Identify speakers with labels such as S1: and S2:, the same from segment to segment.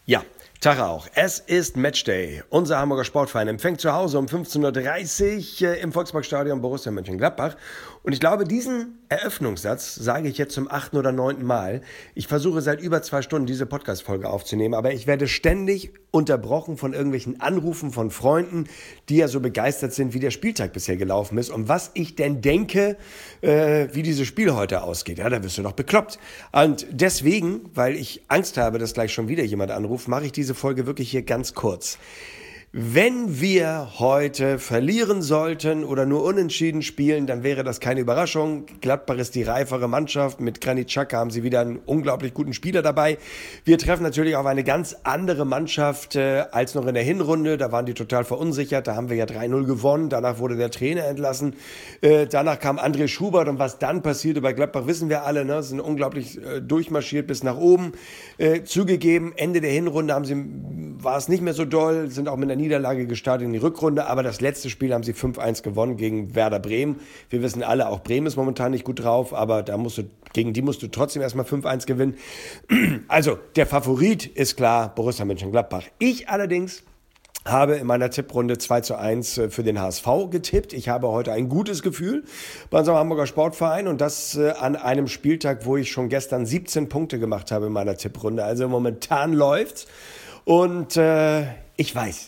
S1: Ja, Tag auch. Es ist Matchday. Unser Hamburger Sportverein empfängt zu Hause um 15:30 Uhr im Volksparkstadion Borussia Mönchengladbach. Und ich glaube, diesen Eröffnungssatz sage ich jetzt zum 8. oder 9. Mal. Ich versuche seit über 2 Stunden diese Podcast-Folge aufzunehmen, aber ich werde ständig unterbrochen von irgendwelchen Anrufen von Freunden, die ja so begeistert sind, wie der Spieltag bisher gelaufen ist und was ich denn denke, wie dieses Spiel heute ausgeht. Ja, da wirst du doch bekloppt. Und deswegen, weil ich Angst habe, dass gleich schon wieder jemand anruft, mache ich diese Folge wirklich hier ganz kurz. Wenn wir heute verlieren sollten oder nur unentschieden spielen, dann wäre das keine Überraschung. Gladbach ist die reifere Mannschaft. Mit Granit Xhaka haben sie wieder einen unglaublich guten Spieler dabei. Wir treffen natürlich auf eine ganz andere Mannschaft als noch in der Hinrunde. Da waren die total verunsichert. Da haben wir ja 3-0 gewonnen. Danach wurde der Trainer entlassen. Danach kam André Schubert. Und was dann passierte bei Gladbach, wissen wir alle. Ne? Sind unglaublich durchmarschiert bis nach oben. Zugegeben, Ende der Hinrunde war es nicht mehr so doll. Sind auch mit einer Niederlage gestartet in die Rückrunde, aber das letzte Spiel haben sie 5-1 gewonnen gegen Werder Bremen. Wir wissen alle, auch Bremen ist momentan nicht gut drauf, aber gegen die musst du trotzdem erstmal 5-1 gewinnen. Also, der Favorit ist klar Borussia Mönchengladbach. Ich allerdings habe in meiner Tipprunde 2:1 für den HSV getippt. Ich habe heute ein gutes Gefühl bei unserem Hamburger Sportverein und das an einem Spieltag, wo ich schon gestern 17 Punkte gemacht habe in meiner Tipprunde. Also momentan läuft's. Und ich weiß,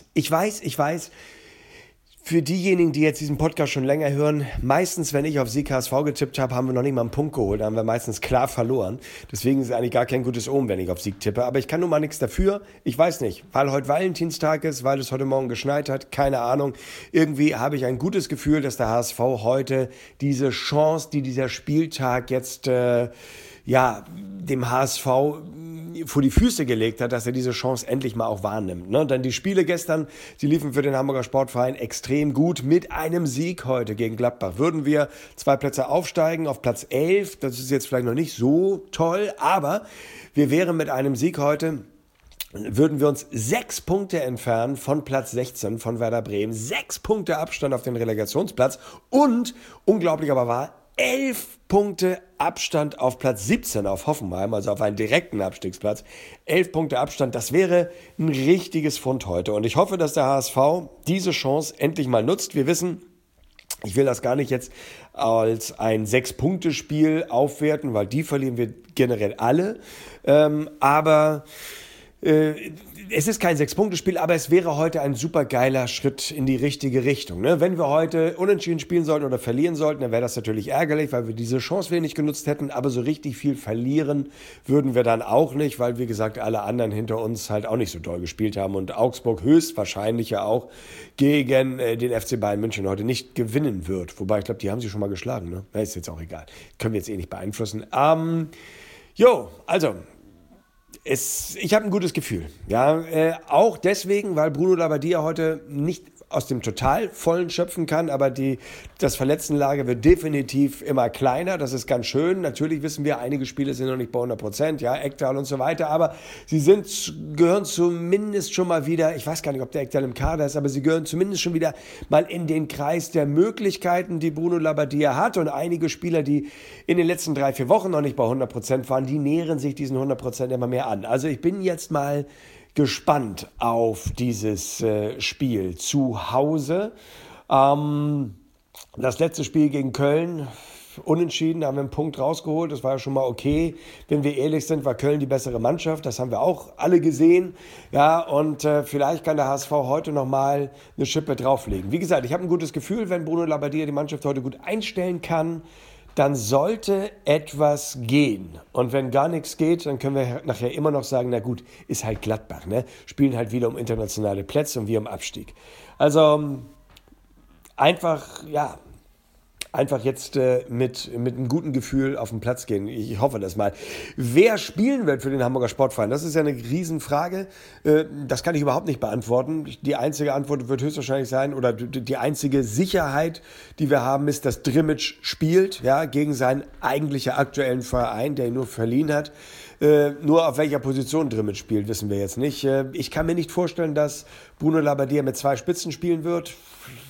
S1: für diejenigen, die jetzt diesen Podcast schon länger hören, meistens, wenn ich auf Sieg HSV getippt habe, haben wir noch nicht mal einen Punkt geholt, da haben wir meistens klar verloren. Deswegen ist es eigentlich gar kein gutes Omen, wenn ich auf Sieg tippe. Aber ich kann nun mal nichts dafür. Ich weiß nicht, weil heute Valentinstag ist, weil es heute Morgen geschneit hat, keine Ahnung. Irgendwie habe ich ein gutes Gefühl, dass der HSV heute diese Chance, die dieser Spieltag jetzt dem HSV vor die Füße gelegt hat, dass er diese Chance endlich mal auch wahrnimmt. Ne? Dann die Spiele gestern, die liefen für den Hamburger Sportverein extrem gut. Mit einem Sieg heute gegen Gladbach würden wir 2 Plätze aufsteigen auf Platz 11. Das ist jetzt vielleicht noch nicht so toll, aber wir wären mit einem Sieg heute, würden wir uns 6 Punkte entfernen von Platz 16 von Werder Bremen. 6 Punkte Abstand auf den Relegationsplatz und, unglaublich aber wahr, 11 Punkte Abstand auf Platz 17 auf Hoffenheim, also auf einen direkten Abstiegsplatz. 11 Punkte Abstand, das wäre ein richtiges Pfund heute. Und ich hoffe, dass der HSV diese Chance endlich mal nutzt. Wir wissen, ich will das gar nicht jetzt als ein 6-Punkte-Spiel aufwerten, weil die verlieren wir generell alle. Aber es ist kein 6-Punkte-Spiel, aber es wäre heute ein super geiler Schritt in die richtige Richtung. Ne? Wenn wir heute unentschieden spielen sollten oder verlieren sollten, dann wäre das natürlich ärgerlich, weil wir diese Chance nicht genutzt hätten. Aber so richtig viel verlieren würden wir dann auch nicht, weil, wie gesagt, alle anderen hinter uns halt auch nicht so doll gespielt haben. Und Augsburg höchstwahrscheinlich ja auch gegen den FC Bayern München heute nicht gewinnen wird. Wobei, ich glaube, die haben sie schon mal geschlagen. Ne? Na, ist jetzt auch egal. Können wir jetzt nicht beeinflussen. Ich habe ein gutes Gefühl. Ja, auch deswegen, weil Bruno Labbadia heute nicht aus dem total vollen schöpfen kann, aber das Verletztenlager wird definitiv immer kleiner. Das ist ganz schön. Natürlich wissen wir, einige Spiele sind noch nicht bei 100%, ja, Ekdal und so weiter, aber sie gehören zumindest schon mal wieder, ich weiß gar nicht, ob der Ekdal im Kader ist, aber sie gehören zumindest schon wieder mal in den Kreis der Möglichkeiten, die Bruno Labbadia hat. Und einige Spieler, die in den letzten 3-4 Wochen noch nicht bei 100% waren, die nähern sich diesen 100% immer mehr an. Also ich bin jetzt mal gespannt auf dieses Spiel zu Hause. Das letzte Spiel gegen Köln, unentschieden, da haben wir einen Punkt rausgeholt. Das war ja schon mal okay. Wenn wir ehrlich sind, war Köln die bessere Mannschaft. Das haben wir auch alle gesehen. Ja, und vielleicht kann der HSV heute nochmal eine Schippe drauflegen. Wie gesagt, ich habe ein gutes Gefühl, wenn Bruno Labbadia die Mannschaft heute gut einstellen kann, dann sollte etwas gehen. Und wenn gar nichts geht, dann können wir nachher immer noch sagen, na gut, ist halt Gladbach, ne? Spielen halt wieder um internationale Plätze und wir um Abstieg. Also einfach jetzt mit einem guten Gefühl auf den Platz gehen. Ich hoffe das mal. Wer spielen wird für den Hamburger Sportverein? Das ist ja eine Riesenfrage. Das kann ich überhaupt nicht beantworten. Die einzige Antwort wird höchstwahrscheinlich sein, oder die einzige Sicherheit, die wir haben, ist, dass Drmic spielt, ja, gegen seinen eigentlichen aktuellen Verein, der ihn nur verliehen hat. Nur auf welcher Position Drmic spielt, wissen wir jetzt nicht. Ich kann mir nicht vorstellen, dass Bruno Labbadia mit 2 Spitzen spielen wird.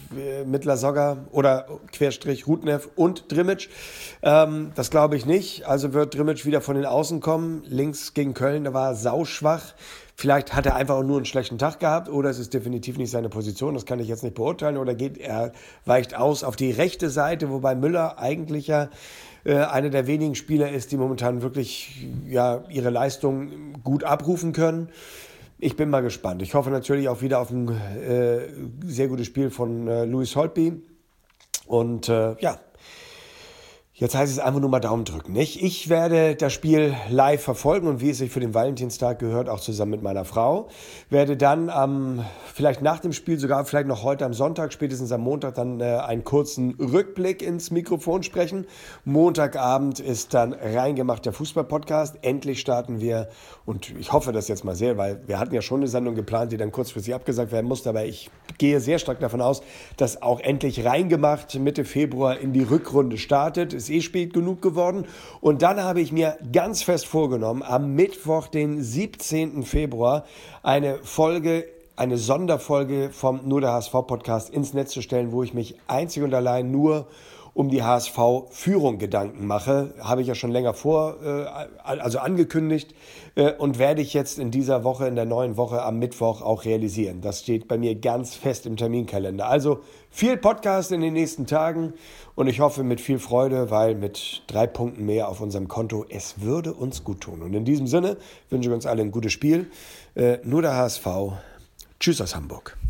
S1: mit Lasogga oder Querstrich Rudnev und Drimmitsch. Das glaube ich nicht. Also wird Drimmitsch wieder von den Außen kommen. Links gegen Köln, da war er sauschwach. Vielleicht hat er einfach auch nur einen schlechten Tag gehabt oder es ist definitiv nicht seine Position. Das kann ich jetzt nicht beurteilen. Oder er weicht aus auf die rechte Seite, wobei Müller eigentlich ja einer der wenigen Spieler ist, die momentan wirklich ihre Leistung gut abrufen können. Ich bin mal gespannt. Ich hoffe natürlich auch wieder auf ein sehr gutes Spiel von Louis Holtby. Und jetzt heißt es einfach nur mal Daumen drücken, nicht? Ich werde das Spiel live verfolgen und wie es sich für den Valentinstag gehört, auch zusammen mit meiner Frau. Werde dann vielleicht nach dem Spiel, sogar vielleicht noch heute am Sonntag, spätestens am Montag, dann einen kurzen Rückblick ins Mikrofon sprechen. Montagabend ist dann Reingemacht der Fußball-Podcast. Endlich starten wir und ich hoffe das jetzt mal sehr, weil wir hatten ja schon eine Sendung geplant, die dann kurzfristig abgesagt werden musste, aber ich gehe sehr stark davon aus, dass auch endlich Reingemacht Mitte Februar in die Rückrunde startet. Ist spät genug geworden. Und dann habe ich mir ganz fest vorgenommen, am Mittwoch, den 17. Februar, eine Sonderfolge vom Nur der HSV-Podcast ins Netz zu stellen, wo ich mich einzig und allein nur um die HSV-Führung Gedanken mache. Habe ich ja schon länger angekündigt und werde ich jetzt in dieser Woche, in der neuen Woche am Mittwoch auch realisieren. Das steht bei mir ganz fest im Terminkalender. Also viel Podcast in den nächsten Tagen und ich hoffe mit viel Freude, weil mit 3 Punkten mehr auf unserem Konto, es würde uns gut tun. Und in diesem Sinne wünsche ich uns alle ein gutes Spiel. Nur der HSV. Tschüss aus Hamburg.